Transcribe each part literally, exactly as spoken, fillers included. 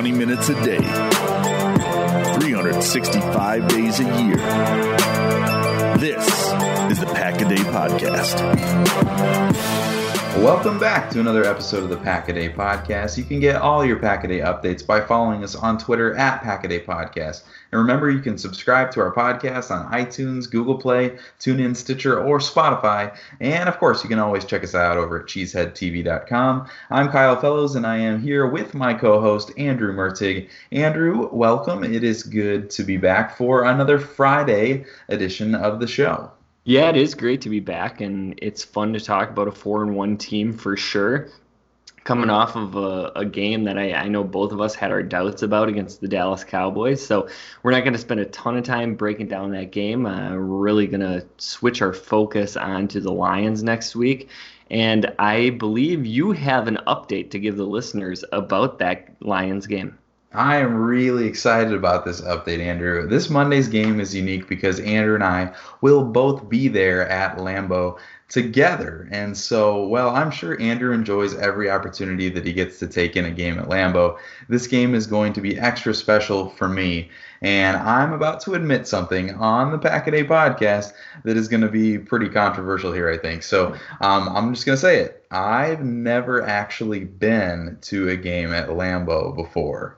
twenty minutes a day, three hundred sixty-five days a year. This is the Pack-A-Day Podcast. Welcome back to another episode of the Pack-A-Day Podcast. You can get all your Pack-A-Day updates by following us on Twitter at Pack-A-Day Podcast. And remember, you can subscribe to our podcast on iTunes, Google Play, TuneIn, Stitcher, or Spotify. And, of course, you can always check us out over at cheesehead t v dot com. I'm Kyle Fellows, and I am here with my co-host, Andrew Mertig. Andrew, welcome. It is good to be back for another Friday edition of the show. Yeah, it is great to be back, and it's fun to talk about a four and one team for sure. Coming off of a, a game that I, I know both of us had our doubts about against the Dallas Cowboys, so we're not going to spend a ton of time breaking down that game. Uh, we're really going to switch our focus onto the Lions next week, and I believe you have an update to give the listeners about that Lions game. I am really excited about this update, Andrew. This Monday's game is unique because Andrew and I will both be there at Lambeau together. And so, well, I'm sure Andrew enjoys every opportunity that he gets to take in a game at Lambeau. This game is going to be extra special for me. And I'm about to admit something on the Pack-A-Day Podcast that is going to be pretty controversial here, I think. So um, I'm just going to say it. I've never actually been to a game at Lambeau before.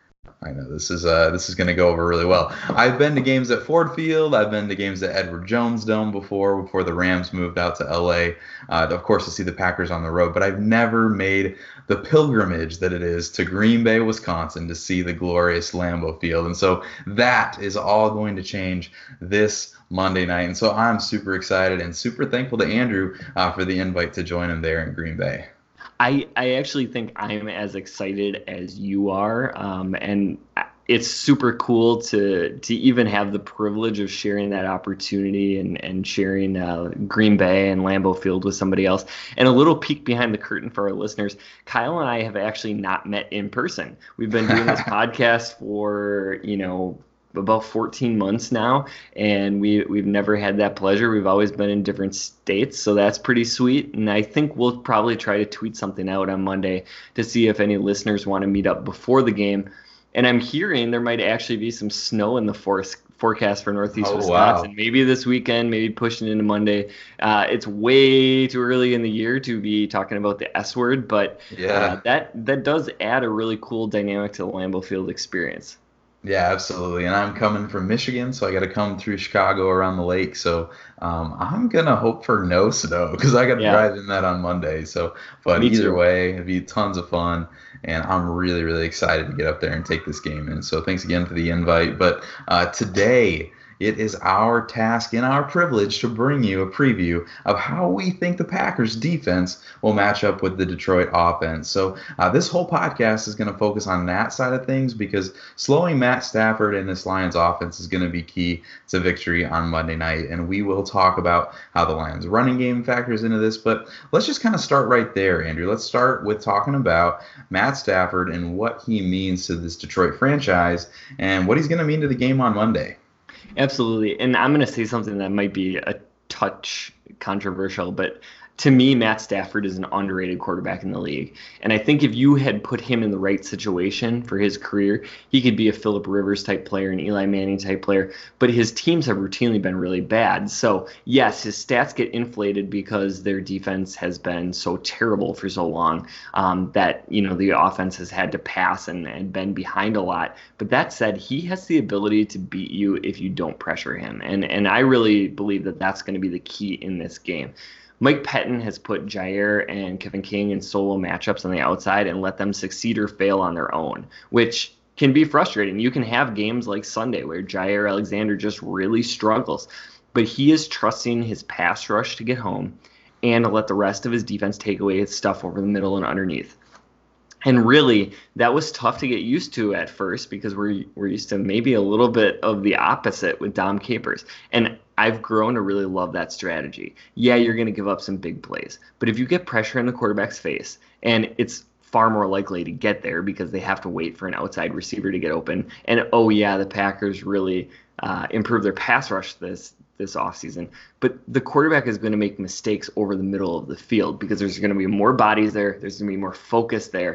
I know this is uh this is going to go over really well. I've been to games at Ford Field. I've been to games at Edward Jones Dome before, before the Rams moved out to L A, uh, of course, to see the Packers on the road. But I've never made the pilgrimage that it is to Green Bay, Wisconsin, to see the glorious Lambeau Field. And so that is all going to change this Monday night. And so I'm super excited and super thankful to Andrew uh, for the invite to join him there in Green Bay. I, I actually think I'm as excited as you are, um, and it's super cool to to even have the privilege of sharing that opportunity and, and sharing uh, Green Bay and Lambeau Field with somebody else. And a little peek behind the curtain for our listeners, Kyle and I have actually not met in person. We've been doing this podcast for, you know, about fourteen months now, and we we've never had that pleasure. We've always been in different states, so that's pretty sweet. And I think we'll probably try to tweet something out on Monday to see if any listeners want to meet up before the game. And I'm hearing there might actually be some snow in the forest forecast for Northeast oh, Wisconsin. Wow. Maybe this weekend, maybe pushing into Monday. Uh, it's way too early in the year to be talking about the S word, but yeah. uh, that that does add a really cool dynamic to the Lambeau Field experience. Yeah, absolutely. And I'm coming from Michigan, so I got to come through Chicago around the lake. So um, I'm going to hope for no snow because I got to yeah. drive in that on Monday. So, but Me either too. way, it'd be tons of fun. And I'm really, really excited to get up there and take this game in. So thanks again for the invite. But uh, today, it is our task and our privilege to bring you a preview of how we think the Packers defense will match up with the Detroit offense. So uh, this whole podcast is going to focus on that side of things because slowing Matt Stafford and this Lions offense is going to be key to victory on Monday night. And we will talk about how the Lions running game factors into this. But let's just kind of start right there, Andrew. Let's start with talking about Matt Stafford and what he means to this Detroit franchise and what he's going to mean to the game on Monday. Absolutely. And I'm going to say something that might be a touch controversial, but to me, Matt Stafford is an underrated quarterback in the league. And I think if you had put him in the right situation for his career, he could be a Phillip Rivers type player, an Eli Manning type player. But his teams have routinely been really bad. So, yes, his stats get inflated because their defense has been so terrible for so long um, that, you know, the offense has had to pass and, and been behind a lot. But that said, he has the ability to beat you if you don't pressure him. And, and I really believe that that's going to be the key in this game. Mike Pettin has put Jair and Kevin King in solo matchups on the outside and let them succeed or fail on their own, which can be frustrating. You can have games like Sunday where Jair Alexander just really struggles, but he is trusting his pass rush to get home and to let the rest of his defense take away his stuff over the middle and underneath. And really, that was tough to get used to at first because we're we're used to maybe a little bit of the opposite with Dom Capers. And I've grown to really love that strategy. Yeah, you're going to give up some big plays, but if you get pressure in the quarterback's face, and it's far more likely to get there because they have to wait for an outside receiver to get open. And oh yeah, the Packers really uh, improved their pass rush this this offseason. But the quarterback is going to make mistakes over the middle of the field because there's going to be more bodies there. There's going to be more focus there.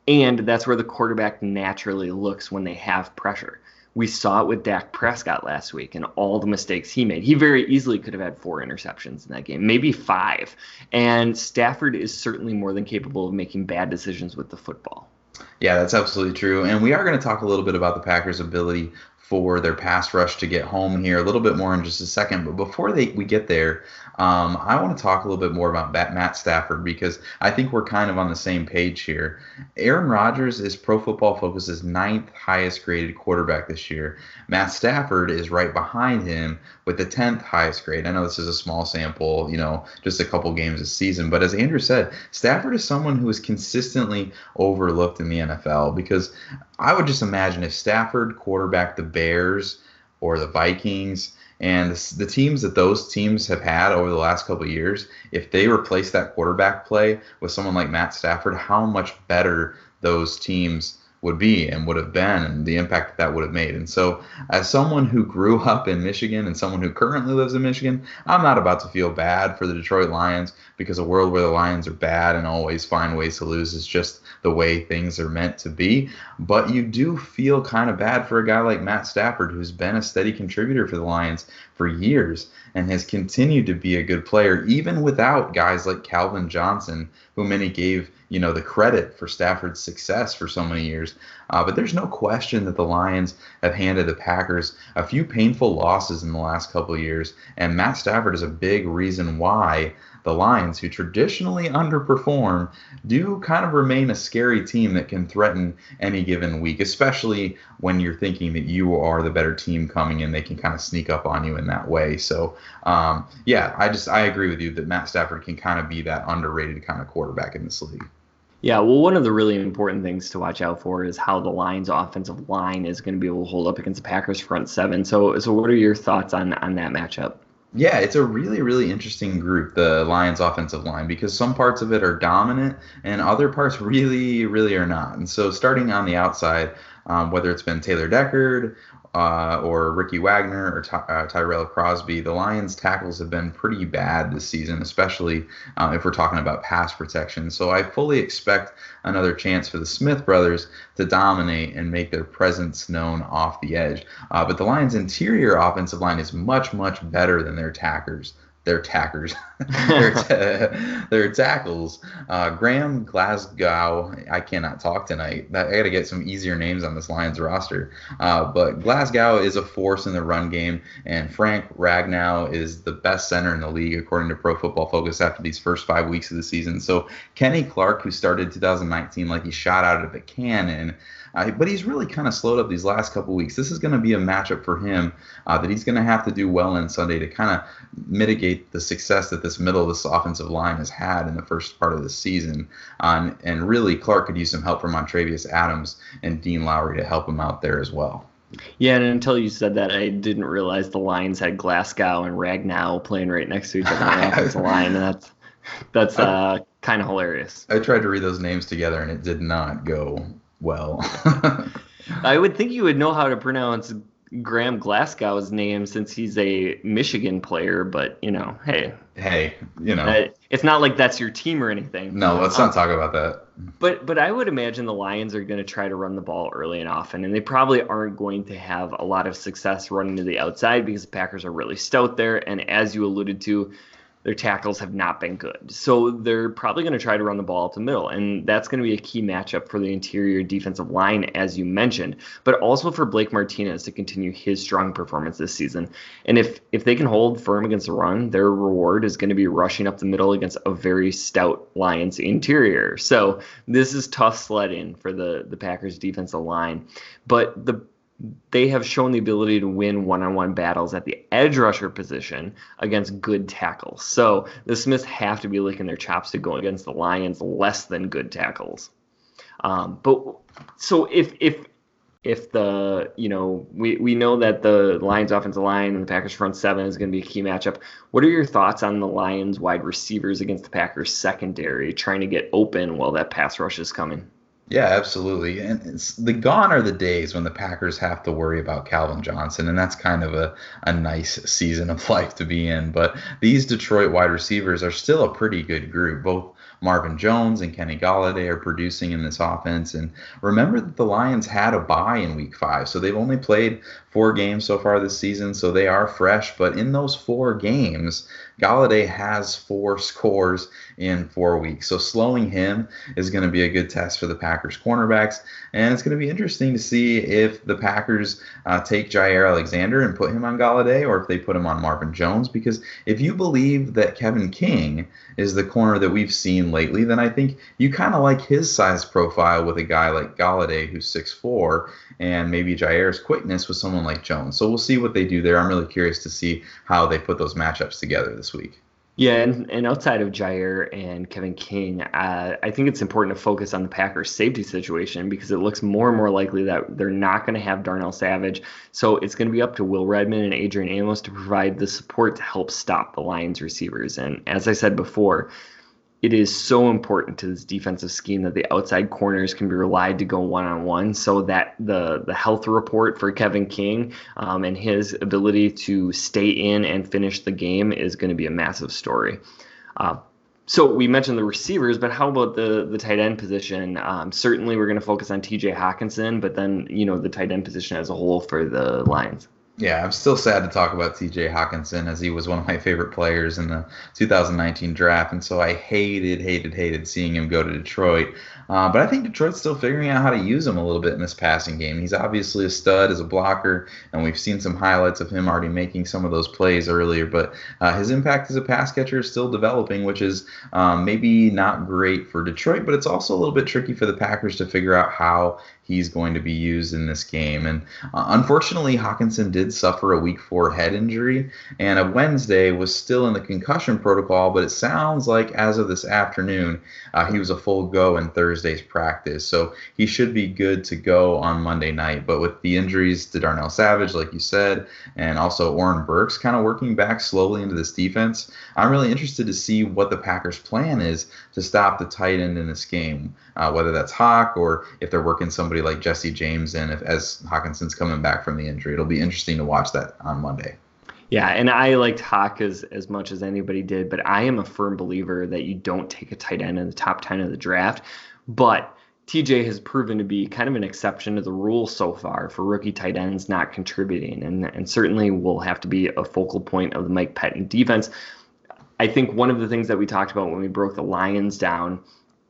And that's where the quarterback naturally looks when they have pressure. We saw it with Dak Prescott last week and all the mistakes he made. He very easily could have had four interceptions in that game, maybe five. And Stafford is certainly more than capable of making bad decisions with the football. Yeah, that's absolutely true. And we are going to talk a little bit about the Packers' ability for their pass rush to get home here a little bit more in just a second. But before they we get there, um, I want to talk a little bit more about Matt Stafford, because I think we're kind of on the same page here. Aaron Rodgers is Pro Football Focus's ninth highest graded quarterback this year. Matt Stafford is right behind him with the tenth highest grade. I know this is a small sample, you know, just a couple games this season. But as Andrew said, Stafford is someone who is consistently overlooked in the N F L, because I would just imagine if Stafford quarterbacked the Bears or the Vikings and the teams that those teams have had over the last couple of years, if they replace that quarterback play with someone like Matt Stafford, how much better those teams would be and would have been, and the impact that that would have made. And so as someone who grew up in Michigan and someone who currently lives in Michigan, I'm not about to feel bad for the Detroit Lions, because a world where the Lions are bad and always find ways to lose is just the way things are meant to be. But you do feel kind of bad for a guy like Matt Stafford, who's been a steady contributor for the Lions for years and has continued to be a good player, even without guys like Calvin Johnson, who many gave, you know, the credit for Stafford's success for so many years. Uh, but there's no question that the Lions have handed the Packers a few painful losses in the last couple of years, and Matt Stafford is a big reason why the Lions, who traditionally underperform, do kind of remain a scary team that can threaten any given week, especially when you're thinking that you are the better team coming in. They can kind of sneak up on you in that way. So, um, yeah, I just I agree with you that Matt Stafford can kind of be that underrated kind of quarterback in this league. Yeah, well, one of the really important things to watch out for is how the Lions' offensive line is going to be able to hold up against the Packers' front seven. So, so what are your thoughts on on that matchup? Yeah, it's a really, really interesting group, the Lions offensive line, because some parts of it are dominant and other parts really, really are not. And so starting on the outside, um, whether it's been Taylor Deckard uh, or Ricky Wagner or Ty- uh, Tyrell Crosby, the Lions tackles have been pretty bad this season, especially uh, if we're talking about pass protection. So I fully expect another chance for the Smith brothers to dominate and make their presence known off the edge. Uh, but the Lions' interior offensive line is much, much better than their tackers. Their tackers, their, ta- their tackles. Uh, Graham Glasgow, I cannot talk tonight. I got to get some easier names on this Lions roster. Uh, but Glasgow is a force in the run game, and Frank Ragnow is the best center in the league according to Pro Football Focus after these first five weeks of the season. So Kenny Clark, who started two thousand nineteen like he shot out of a cannon, Uh, but he's really kind of slowed up these last couple weeks. This is going to be a matchup for him uh, that he's going to have to do well in Sunday to kind of mitigate the success that this middle of this offensive line has had in the first part of the season. Uh, and, and really, Clark could use some help from Montravius Adams and Dean Lowry to help him out there as well. Yeah, and until you said that, I didn't realize the Lions had Glasgow and Ragnow playing right next to each other on the offensive line, and that's that's uh, kind of hilarious. I tried to read those names together, and it did not go well. I would think you would know how to pronounce Graham Glasgow's name since he's a Michigan player, but, you know, hey. Hey, you know. Uh, it's not like that's your team or anything. No, let's not um, talk about that. But but I would imagine the Lions are going to try to run the ball early and often, and they probably aren't going to have a lot of success running to the outside because the Packers are really stout there, and as you alluded to, their tackles have not been good. So they're probably going to try to run the ball up the middle, and that's going to be a key matchup for the interior defensive line, as you mentioned, but also for Blake Martinez to continue his strong performance this season. And if if they can hold firm against the run, their reward is going to be rushing up the middle against a very stout Lions interior. So this is tough sledding for the, the Packers defensive line. But the they have shown the ability to win one-on-one battles at the edge rusher position against good tackles. So the Smiths have to be licking their chops to go against the Lions less than good tackles. Um, but so if if if the you know we we know that the Lions offensive line and the Packers front seven is going to be a key matchup. What are your thoughts on the Lions wide receivers against the Packers secondary trying to get open while that pass rush is coming? Yeah, absolutely. And it's the gone are the days when the Packers have to worry about Calvin Johnson, and that's kind of a, a nice season of life to be in. But these Detroit wide receivers are still a pretty good group. Both Marvin Jones and Kenny Golladay are producing in this offense. And remember that the Lions had a bye in week five, so they've only played four games so far this season, so they are fresh. But in those four games, Golladay has four scores in four weeks. So slowing him is going to be a good test for the Packers cornerbacks. And it's going to be interesting to see if the Packers uh, take Jaire Alexander and put him on Golladay, or if they put him on Marvin Jones. Because if you believe that Kevin King is the corner that we've seen lately, then I think you kind of like his size profile with a guy like Golladay, who's six foot four, and maybe Jaire's quickness with someone like Jones. So we'll see what they do there. I'm really curious to see how they put those matchups together this week. Yeah, and, and outside of Jaire and Kevin King, uh, I think it's important to focus on the Packers' safety situation because it looks more and more likely that they're not going to have Darnell Savage. So it's going to be up to Will Redmond and Adrian Amos to provide the support to help stop the Lions receivers. And as I said before, it is so important to this defensive scheme that the outside corners can be relied to go one-on-one, so that the, the health report for Kevin King um, and his ability to stay in and finish the game is going to be a massive story. Uh, so we mentioned the receivers, but how about the, the tight end position? Um, certainly we're going to focus on T J Hockenson, but then, you know, the tight end position as a whole for the Lions. Yeah, I'm still sad to talk about T J Hockenson, as he was one of my favorite players in the two thousand nineteen draft, and so I hated, hated, hated seeing him go to Detroit. Uh, but I think Detroit's still figuring out how to use him a little bit in this passing game. He's obviously a stud as a blocker, and we've seen some highlights of him already making some of those plays earlier. But uh, his impact as a pass catcher is still developing, which is um, maybe not great for Detroit, but it's also a little bit tricky for the Packers to figure out how he's going to be used in this game. And uh, unfortunately, Hockenson did suffer a week four head injury, and a Wednesday was still in the concussion protocol, but it sounds like as of this afternoon, uh, he was a full go in Thursday's practice. So he should be good to go on Monday night. But with the injuries to Darnell Savage, like you said, and also Oren Burks kind of working back slowly into this defense, I'm really interested to see what the Packers' plan is to stop the tight end in this game, uh, whether that's Hawk or if they're working somebody like Jesse James in if, as Hawkinson's coming back from the injury. It'll be interesting to watch that on Monday. Yeah, and I liked Hawk as, as much as anybody did, but I am a firm believer that you don't take a tight end in the top ten of the draft. But T J has proven to be kind of an exception to the rule so far for rookie tight ends not contributing, and, and certainly will have to be a focal point of the Mike Pettine defense. I think one of the things that we talked about when we broke the Lions down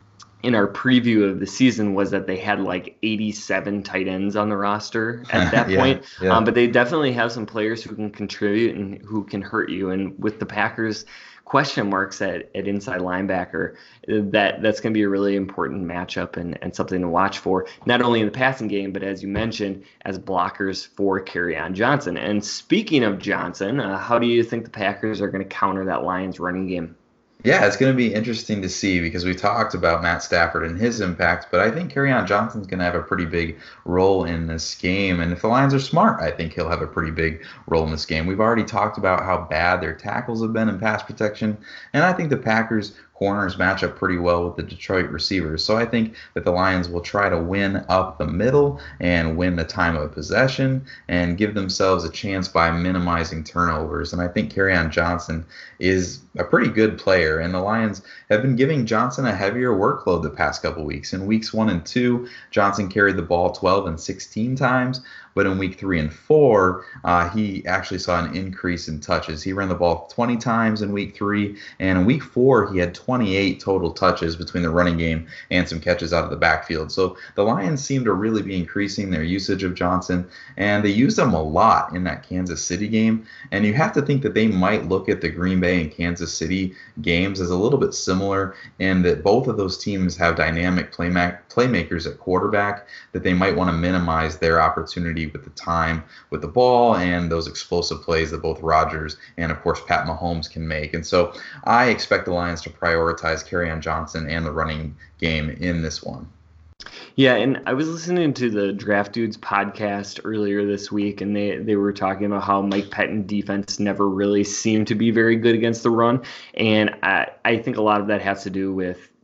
in our preview of the season was that they had like eighty-seven tight ends on the roster at that yeah, point. Yeah. Um, but they definitely have some players who can contribute and who can hurt you. And with the Packers question marks at, at inside linebacker, that that's going to be a really important matchup and, and something to watch for, not only in the passing game, but as you mentioned, as blockers for Kerryon Johnson. And speaking of Johnson, uh, how do you think the Packers are going to counter that Lions running game? Yeah, it's going to be interesting to see because we talked about Matt Stafford and his impact, but I think Kerryon Johnson's going to have a pretty big role in this game. And if the Lions are smart, I think he'll have a pretty big role in this game. We've already talked about how bad their tackles have been in pass protection, and I think the Packers corners match up pretty well with the Detroit receivers. So I think that the Lions will try to win up the middle and win the time of possession and give themselves a chance by minimizing turnovers. And I think Kerryon Johnson is a pretty good player, and the Lions have been giving Johnson a heavier workload the past couple weeks. In weeks one and two, Johnson carried the ball twelve and sixteen times, but in week three and four, uh, he actually saw an increase in touches. He ran the ball twenty times in week three, and in week four, he had twenty-eight total touches between the running game and some catches out of the backfield. So the Lions seem to really be increasing their usage of Johnson, and they used him a lot in that Kansas City game. And you have to think that they might look at the Green Bay and Kansas City games as a little bit similar in that both of those teams have dynamic playma- playmakers at quarterback, that they might want to minimize their opportunity with the time with the ball and those explosive plays that both Rodgers and, of course, Pat Mahomes can make. And so I expect the Lions to prioritize Kerryon Johnson and the running game in this one. Yeah, and I was listening to the Draft Dudes podcast earlier this week, and they, they were talking about how Mike Pettine defense never really seemed to be very good against the run. And I, I think a lot of that has to do with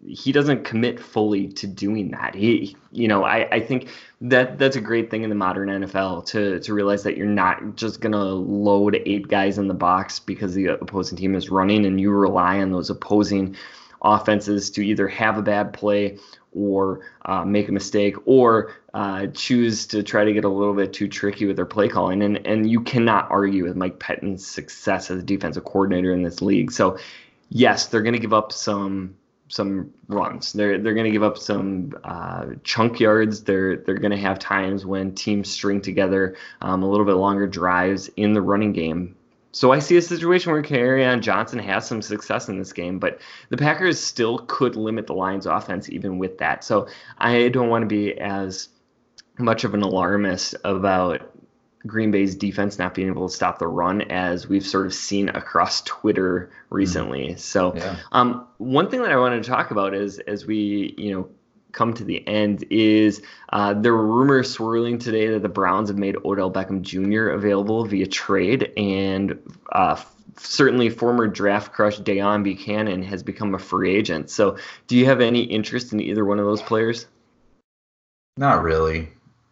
he doesn't commit fully to doing that. He, you know, I, I think that that's a great thing in the modern N F L to to realize that you're not just going to load eight guys in the box because the opposing team is running, and you rely on those opposing offenses to either have a bad play or uh, make a mistake or uh, choose to try to get a little bit too tricky with their play calling. And, and you cannot argue with Mike Pettine's success as a defensive coordinator in this league. So, yes, they're going to give up some some runs. They're they're going to give up some uh, chunk yards. They're they're going to have times when teams string together um, a little bit longer drives in the running game. So I see a situation where Kerryon Johnson has some success in this game, but the Packers still could limit the Lions' offense even with that. So I don't want to be as much of an alarmist about Green Bay's defense not being able to stop the run as we've sort of seen across Twitter recently. Mm-hmm. So yeah. um, one thing that I wanted to talk about is as we, you know, come to the end is uh, there were rumors swirling today that the Browns have made Odell Beckham Junior available via trade, and uh, f- certainly former draft crush Deone Bucannon has become a free agent. So do you have any interest in either one of those players? Not really.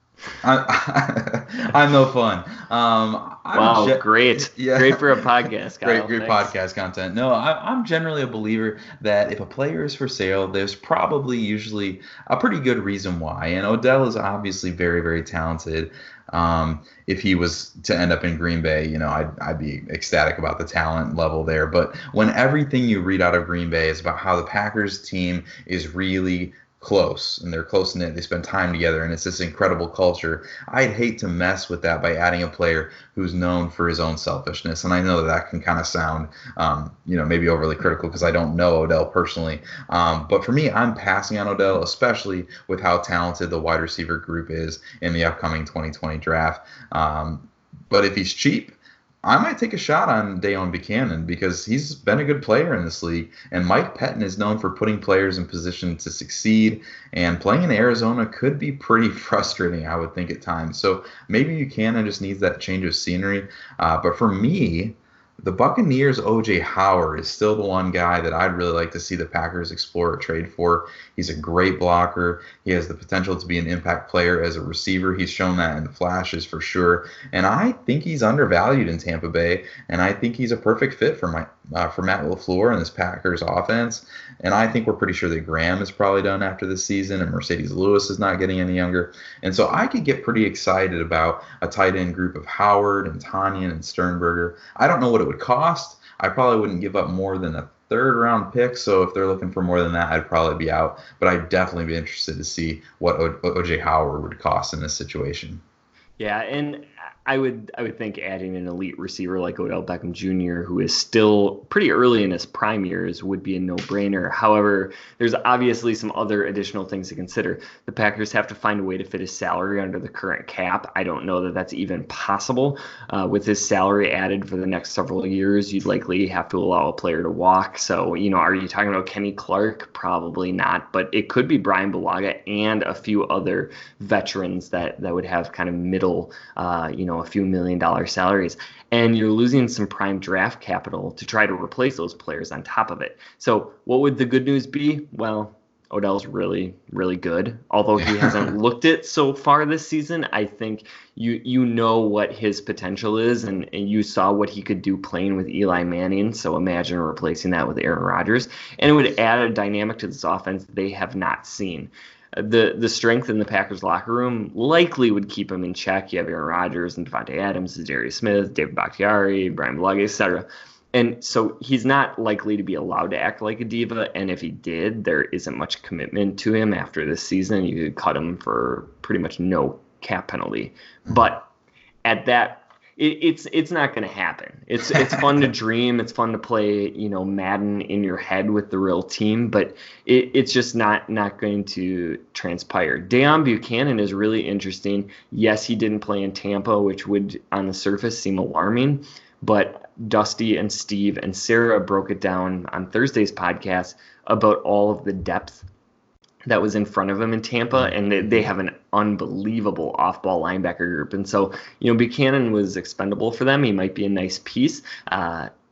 I, I'm no fun. Um, I'm wow, ge- great. Yeah. Great for a podcast, Kyle. Great, great Thanks. podcast content. No, I, I'm generally a believer that if a player is for sale, there's probably usually a pretty good reason why. And Odell is obviously very, very talented. Um, if he was to end up in Green Bay, you know, I'd, I'd be ecstatic about the talent level there. But when everything you read out of Green Bay is about how the Packers team is really close and they're close knit, they spend time together, and it's this incredible culture, I'd hate to mess with that by adding a player who's known for his own selfishness. And I know that that can kind of sound, um, you know, maybe overly critical because I don't know Odell personally. Um, but for me, I'm passing on Odell, especially with how talented the wide receiver group is in the upcoming twenty twenty draft. Um, but if he's cheap, I might take a shot on Deone Bucannon because he's been a good player in this league. And Mike Pettine is known for putting players in position to succeed. And playing in Arizona could be pretty frustrating, I would think, at times. So maybe Bucannon just needs that change of scenery. Uh, but for me, the Buccaneers' O J Howard is still the one guy that I'd really like to see the Packers explore a trade for. He's a great blocker. He has the potential to be an impact player as a receiver. He's shown that in the flashes for sure. And I think he's undervalued in Tampa Bay, and I think he's a perfect fit for my uh, for Matt LaFleur and this Packers offense. And I think we're pretty sure that Graham is probably done after this season, and Mercedes Lewis is not getting any younger. And so I could get pretty excited about a tight end group of Howard and Tanyan and Sternberger. I don't know what it would cost. I probably wouldn't give up more than a third round pick. So if they're looking for more than that, I'd probably be out. But I'd definitely be interested to see what O J Howard would cost in this situation. Yeah, and I would I would think adding an elite receiver like Odell Beckham Junior, who is still pretty early in his prime years, would be a no-brainer. However, there's obviously some other additional things to consider. The Packers have to find a way to fit his salary under the current cap. I don't know that that's even possible. Uh, with his salary added for the next several years, you'd likely have to allow a player to walk. So, you know, are you talking about Kenny Clark? Probably not, but it could be Brian Bulaga and a few other veterans that, that would have kind of middle, uh, you know, a few million dollar salaries, and you're losing some prime draft capital to try to replace those players on top of it. So what would the good news be? Well, Odell's really, really good. Although he hasn't looked it so far this season, I think you you know what his potential is, and, and you saw what he could do playing with Eli Manning. So imagine replacing that with Aaron Rodgers, and it would add a dynamic to this offense they have not seen. The the strength in the Packers locker room likely would keep him in check. You have Aaron Rodgers and Devontae Adams, Darius Smith, David Bakhtiari, Brian Bulaga, et cetera. And so he's not likely to be allowed to act like a diva. And if he did, there isn't much commitment to him after this season. You could cut him for pretty much no cap penalty. But at that, it, it's it's not going to happen. It's it's fun to dream. It's fun to play, you know, Madden in your head with the real team, but it, it's just not not going to transpire. Deone Bucannon is really interesting. Yes, he didn't play in Tampa, which would on the surface seem alarming, but Dusty and Steve and Sarah broke it down on Thursday's podcast about all of the depth that was in front of him in Tampa, and they, they have an unbelievable off-ball linebacker group. And so, you know, Bucannon was expendable for them. He might be a nice piece. Uh,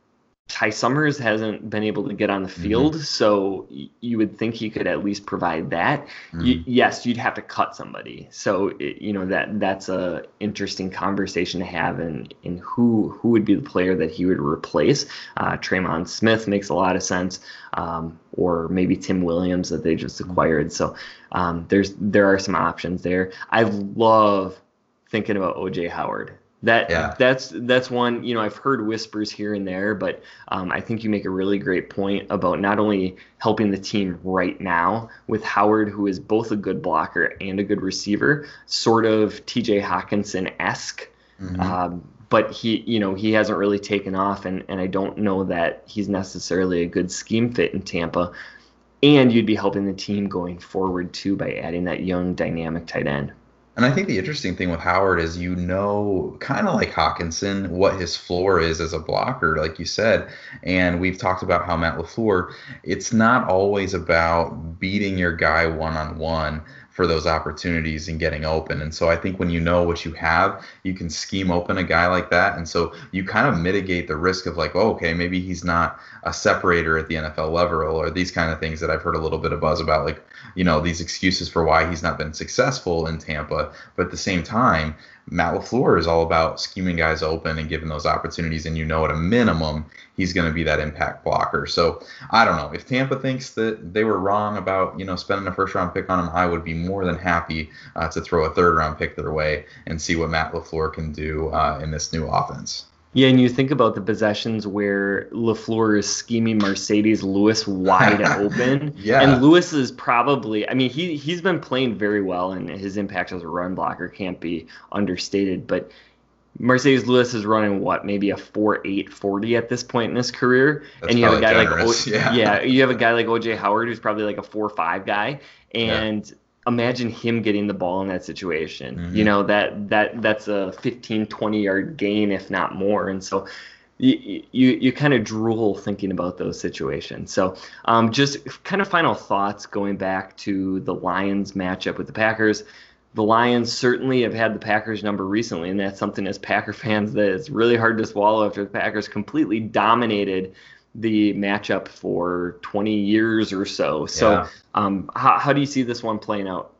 Ty Summers hasn't been able to get on the field, mm-hmm. so y- you would think he could at least provide that. Mm-hmm. Y- yes, you'd have to cut somebody. So it, you know that that's a interesting conversation to have, in in who who would be the player that he would replace. Uh, Tremon Smith makes a lot of sense, um, or maybe Tim Williams that they just acquired. Mm-hmm. So um, there's there are some options there. I love thinking about O J Howard. That yeah. that's that's one, you know, I've heard whispers here and there, but um, I think you make a really great point about not only helping the team right now with Howard, who is both a good blocker and a good receiver, sort of T J Hawkinson-esque, mm-hmm. um, but he, you know, he hasn't really taken off, and, and I don't know that he's necessarily a good scheme fit in Tampa. And you'd be helping the team going forward too by adding that young dynamic tight end. And I think the interesting thing with Howard is, you know, kind of like Hawkinson, what his floor is as a blocker, like you said. And we've talked about how Matt LaFleur, it's not always about beating your guy one-on-one for those opportunities and getting open. And so I think when you know what you have, you can scheme open a guy like that. And so you kind of mitigate the risk of like, oh, okay, maybe he's not a separator at the N F L level, or these kind of things that I've heard a little bit of buzz about, like, you know, these excuses for why he's not been successful in Tampa. But at the same time, Matt LaFleur is all about scheming guys open and giving those opportunities, and you know at a minimum he's going to be that impact blocker. So I don't know if Tampa thinks that they were wrong about, you know, spending a first round pick on him. I would be more than happy uh, to throw a third round pick their way and see what Matt LaFleur can do uh, in this new offense. Yeah, and you think about the possessions where LaFleur is scheming Mercedes Lewis wide open. Yeah. And Lewis is probably, I mean, he, he's been playing very well, and his impact as a run blocker can't be understated. But Mercedes Lewis is running, what, maybe a four eight forty at this point in his career. That's and you have a guy generous. like o- yeah. yeah, you have a guy like O J Howard, who's probably like a four five guy. And yeah. Imagine him getting the ball in that situation. Mm-hmm. You know, that that that's a fifteen, twenty yard gain, if not more. And so you you, you kind of drool thinking about those situations. So um, just kind of final thoughts going back to the Lions matchup with the Packers. The Lions certainly have had the Packers number recently, and that's something as Packer fans that is really hard to swallow after the Packers completely dominated the matchup for twenty years or so. So yeah. um, how, how do you see this one playing out?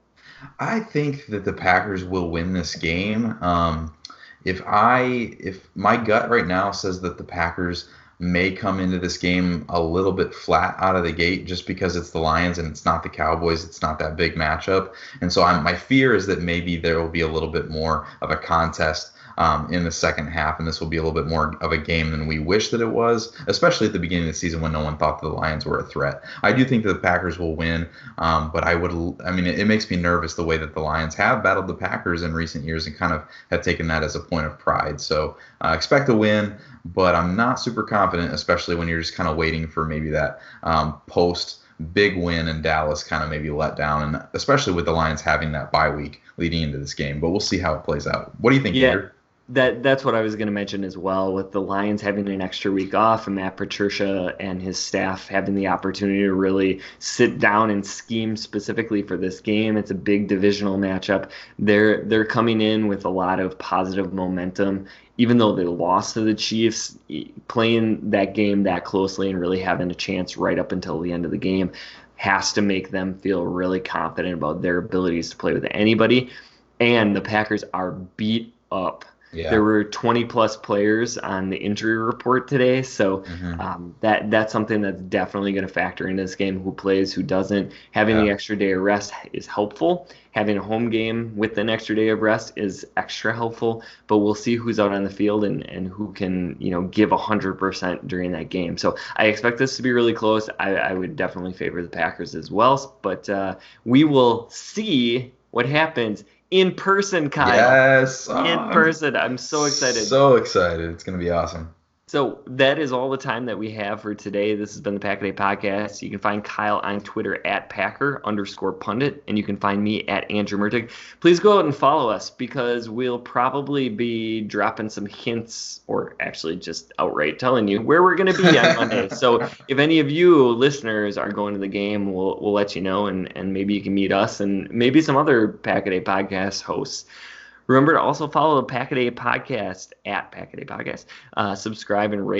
I think that the Packers will win this game. Um, if I, if my gut right now says that the Packers may come into this game a little bit flat out of the gate, just because it's the Lions and it's not the Cowboys, it's not that big matchup. And so I'm, my fear is that maybe there will be a little bit more of a contest Um, in the second half, and this will be a little bit more of a game than we wish that it was, especially at the beginning of the season when no one thought that the Lions were a threat. I do think that the Packers will win, um, but I would, I mean, it, it makes me nervous the way that the Lions have battled the Packers in recent years and kind of have taken that as a point of pride. So uh, expect a win, but I'm not super confident, especially when you're just kind of waiting for maybe that um, post big win in Dallas kind of maybe let down, and especially with the Lions having that bye week leading into this game. But we'll see how it plays out. What do you think, yeah. Andrew? That that's what I was going to mention as well, with the Lions having an extra week off and Matt Patricia and his staff having the opportunity to really sit down and scheme specifically for this game. It's a big divisional matchup. They're they're coming in with a lot of positive momentum, even though they lost to the Chiefs. Playing that game that closely and really having a chance right up until the end of the game has to make them feel really confident about their abilities to play with anybody. And the Packers are beat up. Yeah. There were twenty plus players on the injury report today, so mm-hmm. um, that that's something that's definitely going to factor into this game. Who plays, who doesn't. Having yeah. the extra day of rest is helpful. Having a home game with an extra day of rest is extra helpful. But we'll see who's out on the field and, and who can, you know, give one hundred percent during that game. So I expect this to be really close. I, I would definitely favor the Packers as well. But uh, we will see what happens in person, Kyle. Yes. In oh, person. I'm so excited. So excited. It's going to be awesome. So that is all the time that we have for today. This has been the Pack a Day Podcast. You can find Kyle on Twitter at Packer underscore pundit, and you can find me at Andrew Mertig. Please go out and follow us, because we'll probably be dropping some hints, or actually just outright telling you where we're going to be on Monday. So if any of you listeners are going to the game, we'll we'll let you know, and, and maybe you can meet us and maybe some other Pack a Day Podcast hosts. Remember to also follow the Pack a Day Podcast at Pack a Day Podcast. Uh, subscribe and rate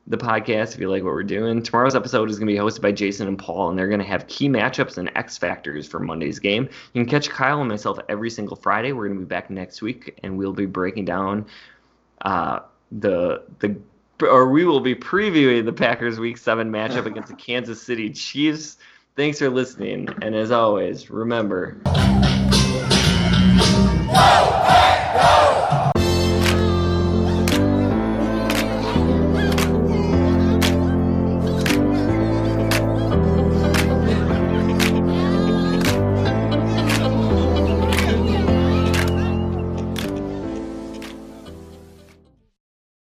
the podcast if you like what we're doing. Tomorrow's episode is going to be hosted by Jason and Paul, and they're going to have key matchups and X factors for Monday's game. You can catch Kyle and myself every single Friday. We're going to be back next week, and we'll be breaking down uh, the the or we will be previewing the Packers Week seven matchup against the Kansas City Chiefs. Thanks for listening, and as always, remember.